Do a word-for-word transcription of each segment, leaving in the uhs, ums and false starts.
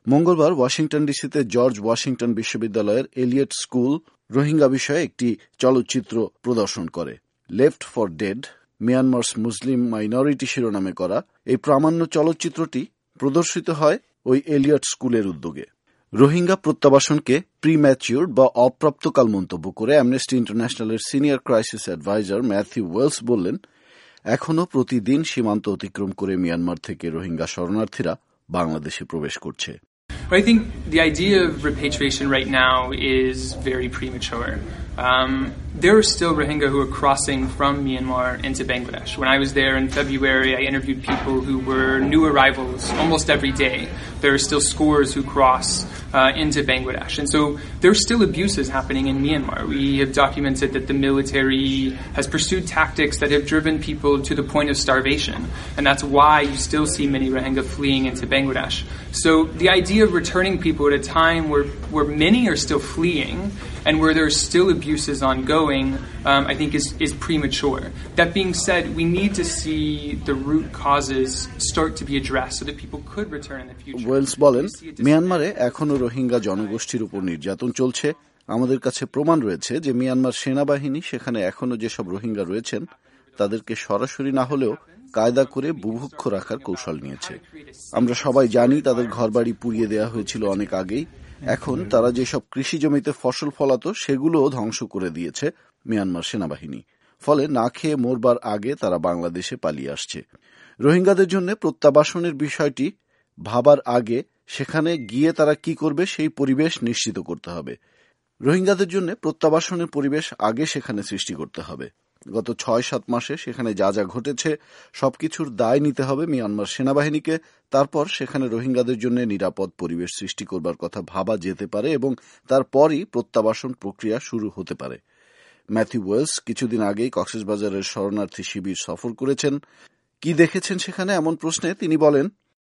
মঙ্গলবার ওয়াশিংটন ডিসিতে George Washington বিশ্ববিদ্যালয়ের এলিয়ট স্কুল রোহিঙ্গা বিষয়ে একটি চলচ্চিত্র প্রদর্শন করে। Left for dead, Myanmar's Muslim minority শিরোনামে করা এই প্রামাণ্য চলচ্চিত্রটি প্রদর্শিত হয় ওই এলিয়ট স্কুলের উদ্যোগে। রোহিঙ্গা প্রত্যাবাসনকে প্রিম্যাচিউর বা অপ্রাপ্তকাল মন্তব্য করে অ্যামনেস্টি ইন্টারন্যাশনালের senior crisis adviser Matthew Wells বললেন, এখনও প্রতিদিন সীমান্ত অতিক্রম করে মিয়ানমার থেকে রোহিঙ্গা শরণার্থীরা বাংলাদেশে প্রবেশ করছে। I think the idea of repatriation right now is very premature. Um, there are still Rohingya who are crossing from Myanmar into Bangladesh. When I was there in February, I interviewed people who were new arrivals almost every day. There are still scores who cross uh, into Bangladesh. And so there are still abuses happening in Myanmar. We have documented that the military has pursued tactics that have driven people to the point of starvation. And that's why you still see many Rohingya fleeing into Bangladesh. So the idea of returning people at a time where, where many are still fleeing and where there are still abuses ongoing, um, I think is, is premature. That being said, we need to see the root causes start to be addressed so that people could return in the future. Wells বলেন, মিয়ানমারে এখনও রোহিঙ্গা জনগোষ্ঠীর উপর নির্যাতন চলছে। আমাদের কাছে প্রমাণ রয়েছে যে মিয়ানমার সেনাবাহিনী সেখানে এখনও যেসব রোহিঙ্গা রয়েছেন তাদেরকে সরাসরি না হলেও কায়দা করে বুভুক্ষ রাখার কৌশল নিয়েছে। আমরা সবাই জানি তাদের ঘরবাড়ি পুড়িয়ে দেওয়া হয়েছিল অনেক আগেই। এখন তারা যেসব কৃষি জমিতে ফসল ফলাতো সেগুলোও ধ্বংস করে দিয়েছে মিয়ানমার সেনাবাহিনী। ফলে না খেয়ে মরবার আগে তারা বাংলাদেশে পালিয়ে আসছে। রোহিঙ্গাদের জন্য প্রত্যাবাসনের বিষয়টি ভাবার আগে সেখানে গিয়ে তারা কি করবে সেই পরিবেশ নিশ্চিত করতে হবে। রোহিঙ্গাদের জন্য প্রত্যাবাসনের পরিবেশ আগে সেখানে সৃষ্টি করতে হবে। গত ছয় সাত মাসে সেখানে যা যা ঘটেছে সবকিছুর দায় নিতে হবে মিয়ানমার সেনাবাহিনীকে। তারপর সেখানে রোহিঙ্গাদের জন্য নিরাপদ পরিবেশ সৃষ্টি করবার কথা ভাবা যেতে পারে এবং তারপরই প্রত্যাবাসন প্রক্রিয়া শুরু হতে পারে। ম্যাথিউ ওয়েলস কিছুদিন আগেই কক্সবাজারের শরণার্থী শিবির সফর করেছেন। কি দেখেছেন সেখানে এমন প্রশ্নে তিনি বলেন,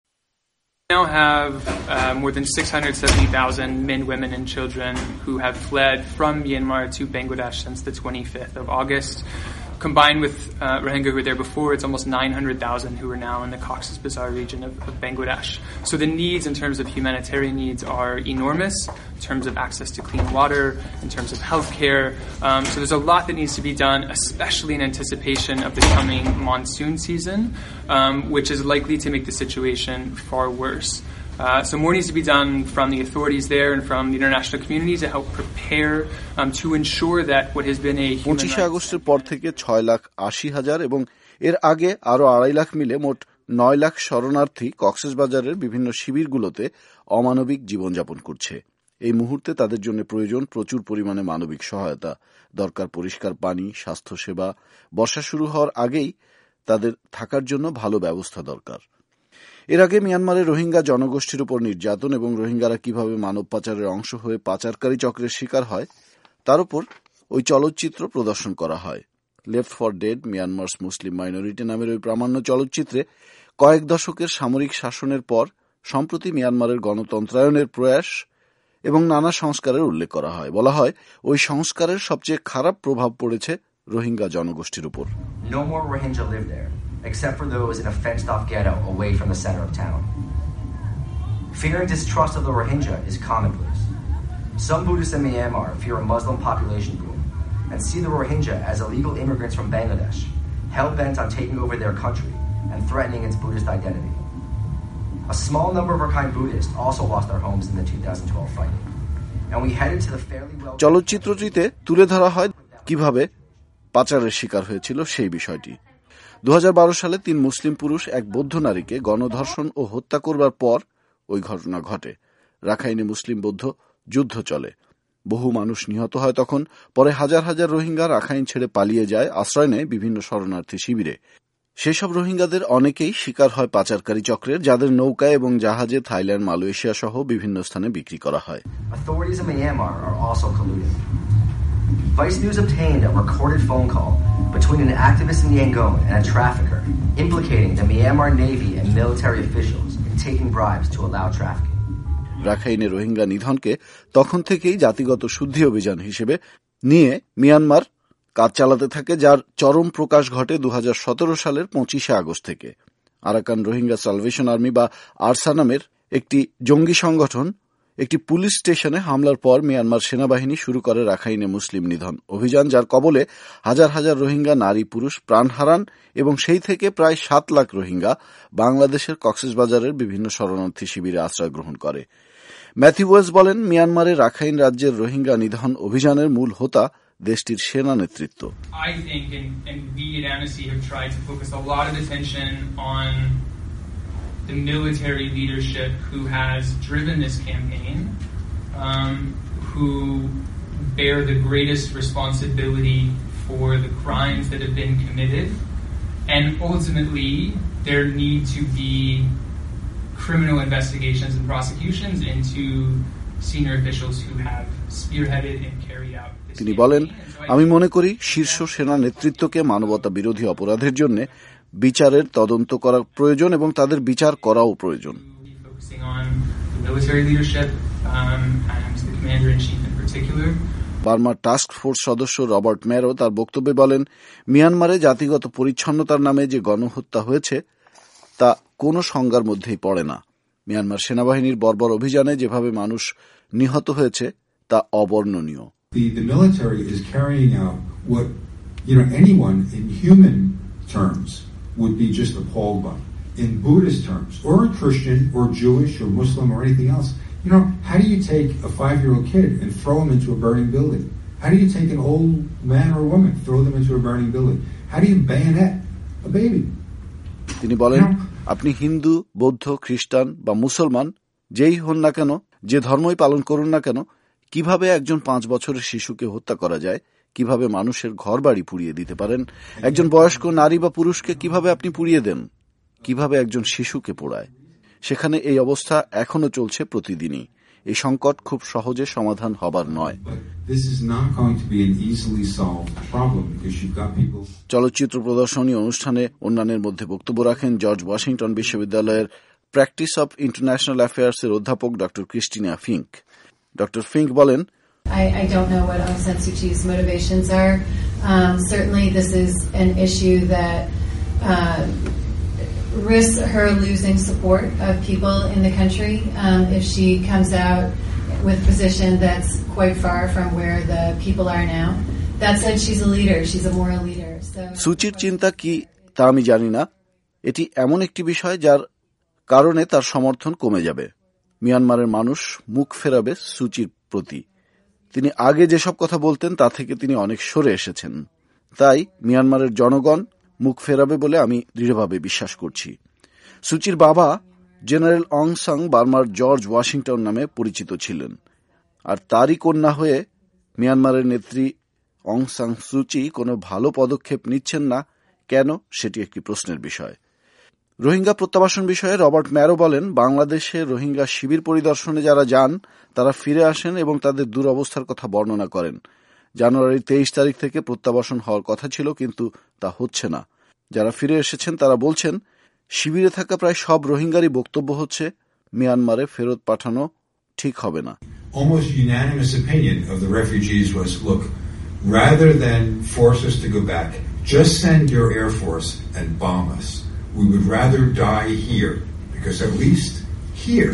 We now have uh, more than six hundred seventy thousand men, women and children who have fled from Myanmar to Bangladesh since the twenty-fifth of August. Combined with uh, Rohingya who were there before, it's almost nine hundred thousand who are now in the Cox's Bazar region of, of Bangladesh. So the needs in terms of humanitarian needs are enormous, in terms of access to clean water, in terms of healthcare. Um, so there's a lot that needs to be done, especially in anticipation of the coming monsoon season, um, which is likely to make the situation far worse. Uh, so more needs to be done from the authorities there and from the international community to help prepare um, to ensure that what has been a পঁচিশে আগস্টের পর থেকে ছয় লাখ আশি হাজার এবং এর আগে আরো আড়াই লাখ মিলে মোট নয় লাখ শরণার্থী কক্সবাজারের বিভিন্ন শিবিরগুলোতে অমানবিক জীবনযাপন করছে। এই মুহূর্তে তাদের জন্য প্রয়োজন প্রচুর পরিমাণে মানবিক সহায়তা, দরকার পরিষ্কার পানি, স্বাস্থ্যসেবা। বর্ষা শুরু হওয়ার আগেই তাদের থাকার জন্য ভালো ব্যবস্থা দরকার। এর আগে মিয়ানমারে রোহিঙ্গা জনগোষ্ঠীর উপর নির্যাতন এবং রোহিঙ্গারা কিভাবে মানব পাচারের অংশ হয়ে পাচারকারী চক্রের শিকার হয় তার উপর ওই চলচ্চিত্র প্রদর্শন করা হয়। Left for dead, Myanmar's Muslim minority নামের ওই প্রামাণ্য চলচ্চিত্রে কয়েক দশকের সামরিক শাসনের পর সম্প্রতি মিয়ানমারের গণতন্ত্রায়নের প্রয়াস এবং নানা সংস্কারের উল্লেখ করা হয়। বলা হয় ওই সংস্কারের সবচেয়ে খারাপ প্রভাব পড়েছে রোহিঙ্গা জনগোষ্ঠীর উপর। No more Rohingya live there, except for those in a fenced-off ghetto away from the center of town. Fear and distrust of the Rohingya is commonplace. Some Buddhists in Myanmar fear a Muslim population boom and see the Rohingya as illegal immigrants from Bangladesh, hell-bent on taking over their country and threatening its Buddhist identity. A small number of Rakhine Buddhists also lost their homes in the two thousand twelve fighting, and we headed to the fairly well. চলচ্চিত্রটিতে তুলে ধরা হয় কিভাবে পাচারের শিকার হয়েছিল সেই বিষয়টি। দু হাজার বারো সালে তিন মুসলিম পুরুষ এক বৌদ্ধ নারীকে গণধর্ষণ ও হত্যা করবার পর ওই ঘটনা ঘটে। রাখাইনে মুসলিম বৌদ্ধ যুদ্ধ চলে, বহু মানুষ নিহত হয়। তখন পরে হাজার হাজার রোহিঙ্গা রাখাইন ছেড়ে পালিয়ে যায়, আশ্রয় নেয় বিভিন্ন শরণার্থী শিবিরে। সেসব রোহিঙ্গাদের অনেকেই শিকার হয় পাচারকারী চক্রের, যাদের নৌকায় এবং জাহাজে থাইল্যান্ড, মালয়েশিয়া সহ বিভিন্ন স্থানে বিক্রি করা হয়। Vice News obtained a recorded phone call between an activist in Yangon and a trafficker implicating the Myanmar Navy and military officials in taking bribes to allow trafficking. রাখাইনে রোহিঙ্গা নিধনকে তখন থেকেই জাতিগত শুদ্ধি অভিযান হিসেবে নিয়ে মিয়ানমার কাজ চালাতে থাকে, যার চরম প্রকাশ ঘটে দু হাজার সতেরো সালের পঁচিশে আগস্ট থেকে। আরাকান রোহিঙ্গা সালভেশন আর্মি বা আরসা নামের একটি জঙ্গি সংগঠন একটি পুলিশ স্টেশনে হামলার পর মিয়ানমার সেনাবাহিনী শুরু করে রাখাইনে মুসলিম নিধন অভিযান, যার কবলে হাজার হাজার রোহিঙ্গা নারী পুরুষ প্রাণ হারান এবং সেই থেকে প্রায় সাত লাখ রোহিঙ্গা বাংলাদেশের কক্সবাজারের বিভিন্ন শরণার্থী শিবিরে আশ্রয় গ্রহণ করে। ম্যাথিউ ওয়েলস বলেন, মিয়ানমারের রাখাইন রাজ্যের রোহিঙ্গা নিধন অভিযানের মূল হোতা দেশটির সেনা নেতৃত্ব। I think, and, and we at Amnesty have tried to focus a lot of attention on the military leadership who has driven this campaign, um, who bear the greatest responsibility for the crimes that have been committed, and ultimately there need to be criminal investigations and prosecutions into senior officials who have spearheaded and carried out this তিনি বলেন, আমি মনে করি শীর্ষ সেনা নেতৃত্বকে মানবতা বিরোধী অপরাধের জন্য বিচারের তদন্ত করা প্রয়োজন এবং তাদের বিচার করাও প্রয়োজন। বার্মার টাস্ক ফোর্স সদস্য রবার্ট ম্যারো তার বক্তব্যে বলেন, মিয়ানমারে জাতিগত পরিচ্ছন্নতার নামে যে গণহত্যা হয়েছে তা কোনো সংজ্ঞার মধ্যেই পড়ে না। মিয়ানমার সেনাবাহিনীর বর্বর অভিযানে যেভাবে মানুষ নিহত হয়েছে তা অবর্ণনীয়। The, the military is carrying out what, you know, anyone in human terms would be just appalled by. In Buddhist terms, or Christian, or Jewish, or Muslim, or anything else, you know, how do you take a five-year-old kid and throw him into a burning building? How do you take an old man or woman, throw them into a burning building? How do you bayonet a baby? তিনি বলেন, আপনি হিন্দু, বৌদ্ধ, খ্রিস্টান বা মুসলমান যেই হন না কেন, যে ধর্মই পালন করুন না কেন, কিভাবে একজন পাঁচ বছরের শিশুকে হত্যা করা যায়, কিভাবে মানুষের ঘর বাড়ি পুড়িয়ে দিতে পারেন, একজন বয়স্ক নারী বা পুরুষকে কিভাবে আপনি পুড়িয়ে দেন, কিভাবে একজন শিশুকে পোড়ায়, সেখানে এই অবস্থা এখনো চলছে প্রতিদিনই। এই সংকট খুব সহজে সমাধান হবার নয়। চলচ্চিত্র প্রদর্শনী অনুষ্ঠানে অন্যান্যের মধ্যে বক্তব্য রাখেন জর্জ ওয়াশিংটন বিশ্ববিদ্যালয়ের প্র্যাকটিস অব ইন্টারন্যাশনাল অ্যাফেয়ার্সের অধ্যাপক doctor Christina Fink. Doctor Fink বলেন, I, I don't know what Aung San Suu Kyi's motivations are. Um, certainly this is an issue that uh, risks her losing support of people in the country um, if she comes out with a position that's quite far from where the people are now. That said, she's a leader. She's a moral leader. So, সুচির চিন্তা কি তা আমি জানি না। এটি এমন একটি বিষয় যার কারণে তার সমর্থন কমে যাবে। মিয়ানমারের মানুষ মুখ ফেরাবে সুচির প্রতি। তিনি আগে যেসব কথা বলতেন তা থেকে তিনি অনেক সরে এসেছেন। তাই মিয়ানমারের জনগণ মুখ ফেরাবে বলে আমি দৃঢ়ভাবে বিশ্বাস করছি। সুচির বাবা জেনারেল অং সাং বার্মার জর্জ ওয়াশিংটন নামে পরিচিত ছিলেন, আর তারই কন্যা হয়ে মিয়ানমারের নেত্রী অং সাং সুচি কোনো ভালো পদক্ষেপ নিচ্ছেন না কেন, সেটি একটি প্রশ্নের বিষয়। রোহিঙ্গা প্রত্যাবাসন বিষয়ে রবার্ট ম্যারো বলেন, বাংলাদেশে রোহিঙ্গা শিবির পরিদর্শনে যারা যান তারা ফিরে আসেন এবং তাদের দুরবস্থার কথা বর্ণনা করেন। জানুয়ারির তেইশ তারিখ থেকে প্রত্যাবাসন হওয়ার কথা ছিল, কিন্তু তা হচ্ছে না। যারা ফিরে এসেছেন তারা বলছেন, শিবিরে থাকা প্রায় সব রোহিঙ্গারই বক্তব্য হচ্ছে মিয়ানমারে ফেরত পাঠানো ঠিক হবে না। Almost unanimous opinion of the refugees was, look, rather than force us to go back, just send your air force and bomb us. We would rather die here, because at least here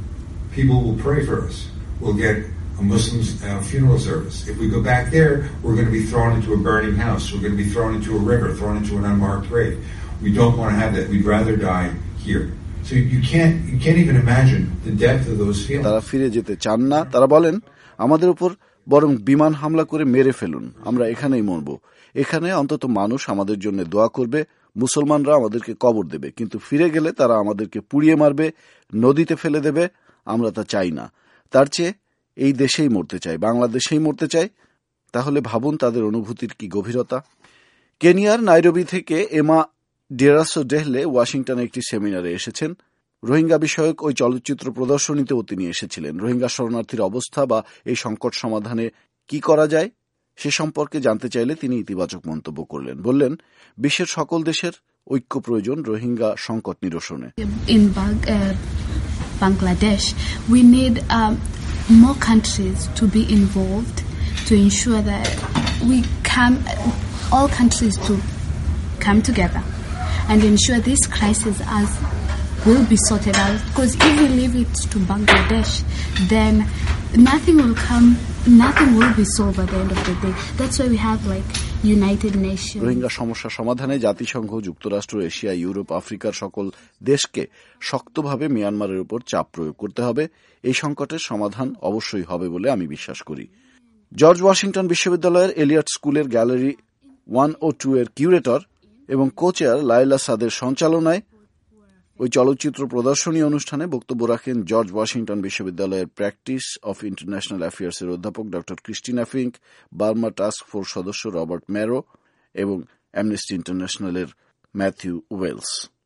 people will pray for us. We'll get a Muslim uh, funeral service. If we go back there, we're going to be thrown into a burning house. We're going to be thrown into a river, thrown into an unmarked grave. We don't want to have that. We'd rather die here. So you can't you can't even imagine the depth of those feelings. তারা ফিরে যেতে চান না। তারা বলেন, আমাদের উপর বরং বিমান হামলা করে মেরে ফেলুন, আমরা এখানেই মরব। এখানে অন্তত মানুষ আমাদের জন্য দোয়া করবে, মুসলমানরা আমাদেরকে কবর দেবে, কিন্তু ফিরে গেলে তারা আমাদেরকে পুড়িয়ে মারবে, নদীতে ফেলে দেবে। আমরা তা চাই না। তার চেয়ে এই দেশেই মরতে চাই, বাংলাদেশেই মরতে চাই। তাহলে ভাবুন তাদের অনুভূতির কি গভীরতা। কেনিয়ার নাইরোবি থেকে এমা ডেরাসো ডেহলে ওয়াশিংটনে একটি সেমিনারে এসেছেন। রোহিঙ্গা বিষয়ক ওই চলচ্চিত্র প্রদর্শনীতেও তিনি এসেছিলেন। রোহিঙ্গা শরণার্থীর অবস্থা বা এই সংকট সমাধানে কি করা যায় সে সম্পর্কে জানতে চাইলে তিনি ইতিবাচক মন্তব্য করলেন। বললেন, বিশ্বের সকল দেশের ঐক্য প্রয়োজন রোহিঙ্গা সংকট নিরসনে। In Bangladesh, we need um, more countries to be involved to ensure that we come, all countries to come together and ensure this crisis as will be sorted out. Because if we leave it to Bangladesh, then nothing will come, nothing will be solved at the end of the day. That's why we have like United Nations. Rohingya সমস্যা সমাধানে জাতিসংঘ, যুক্তরাষ্ট্র, Asia, Europe, আফ্রিকার সকল দেশকে শক্তভাবে মিয়ানমারের উপর চাপ প্রয়োগ করতে হবে। এই সংকটের সমাধান অবশ্যই হবে বলে আমি বিশ্বাস করি। জর্জ ওয়াশিংটন বিশ্ববিদ্যালয়ের এলিয়ট স্কুলের গ্যালারি ওয়ান ও টু এর কিউরেটর এবং কোচেয়ার লায়লা সাদের সঞ্চালনায় ওই চলচ্চিত্র প্রদর্শনী অনুষ্ঠানে বক্তব্য রাখেন জর্জ ওয়াশিংটন বিশ্ববিদ্যালয়ের প্র্যাকটিস অফ ইন্টারন্যাশনাল অ্যাফেয়ার্সের অধ্যাপক doctor Christina Fink, Burma task force সদস্য রবার্ট ম্যারো এবং অ্যামনেস্টি ইন্টারন্যাশনালের ম্যাথিউ ওয়েলস।